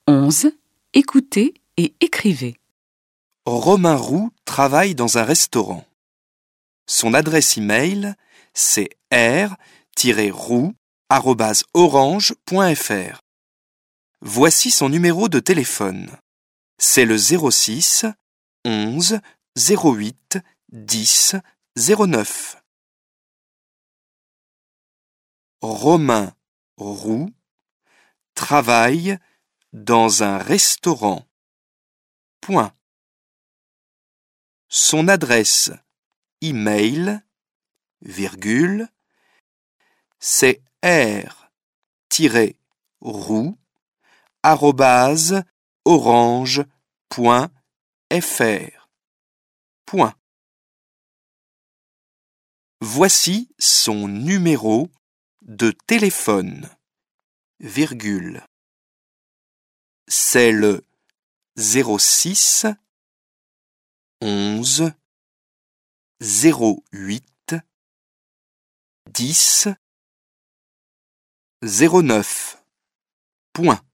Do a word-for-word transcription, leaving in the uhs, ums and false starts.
onze. Écoutez et écrivez. Romain Roux travaille dans un restaurant. Son adresse e-mail, c'est r tiret roux arobase orange point f r. Voici son numéro de téléphone. C'est le zéro six onze zéro huit dix zéro neuf. Romain Roux travaille dans un restaurant. Point. Son adresse e-mail, virgule, c'est r tiret roux arobase orange point f r. Point. Voici son numéro de téléphone, virgule. C'est le zéro six onze zéro huit dix zéro neuf. Point.